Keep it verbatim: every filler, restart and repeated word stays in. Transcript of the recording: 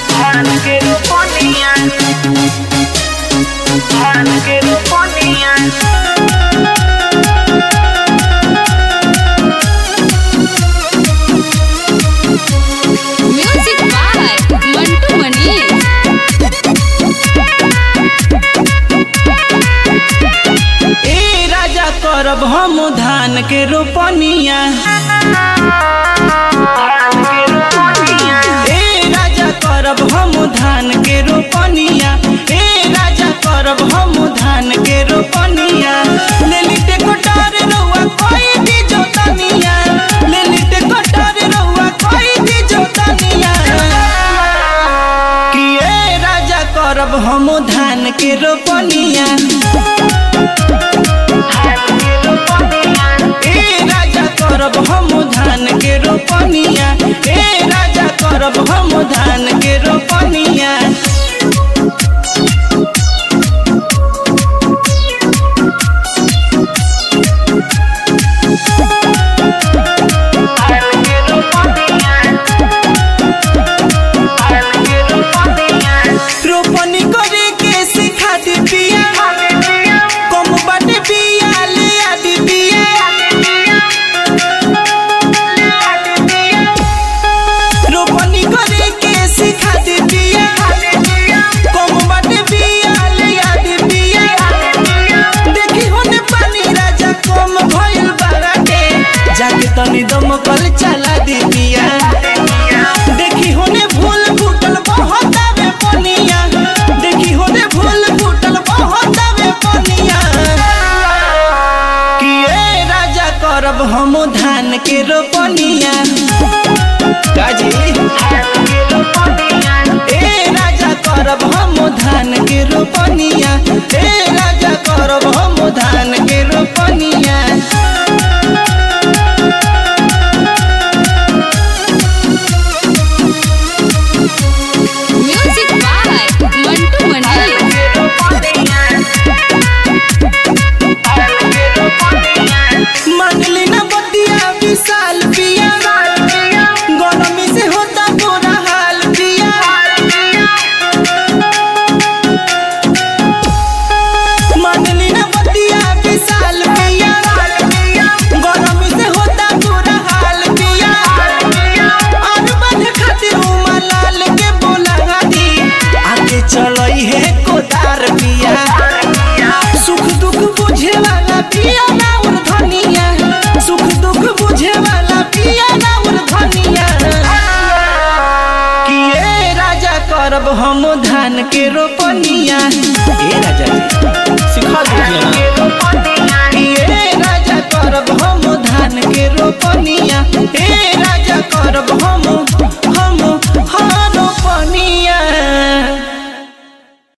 धान के रोपनिया धान के रोपनिया म्यूजिक बाय मंटू मनी। ए राजा करब हम धान के रोपनिया धान के रोपनिया ए राजा करब हम धान के रोपनिया ए राजा करब हम धान के रोपनिया ले लिटे कोटार रउआ कोई दी जोतनिया ले लिटे कोटार रउआ कोई दी जोतनिया कि ए राजा करब हम धान के रोपनिया ए राजा करब हम धान के रोपनिया ए राजा करब हम धान के रोपनिया धान के रोपनिया धान के रोपनिया रोपनी करे के सिखा दी पिया कम बाटे पिया ले आदि पिया रोपनी करे के सिखा दी पिया कम बाटे पिया ले आदि पिया देखी होने पानी राजा कम भइल बाटे जाके तनी दमकल चला दी पिया देखी होने भूल फूटल बहुत आवे पनिया देखी होने भूल फूटल बहुत आवे पनिया कि ए राजा करब हम धान के रोपनिया काजी ए राजा करब हम धान के रोपनिया ए राजा करब हम धान के रोपनिया म्यूजिक बाय मंटू मनी। मंगली न बतिया विशाल पिया गरमी से होता बुरा हाल पिया मंगली न बतिया विशाल पिया गरमी से होता बुरा हाल पिया और बन खातिर उमा लाल के बोला दी आगे चलई है कोदार पिया सुख दुख बुझे वाला पिया ना उर धनिया सुख दुख बुझे वाला पिया ना उर धनिया कि ए राजा करब हम धान के रोपनिया ए राजा जी सिखा दीजिए ना कि ए राजा करब हम धान के रोपनिया ए राजा करब हम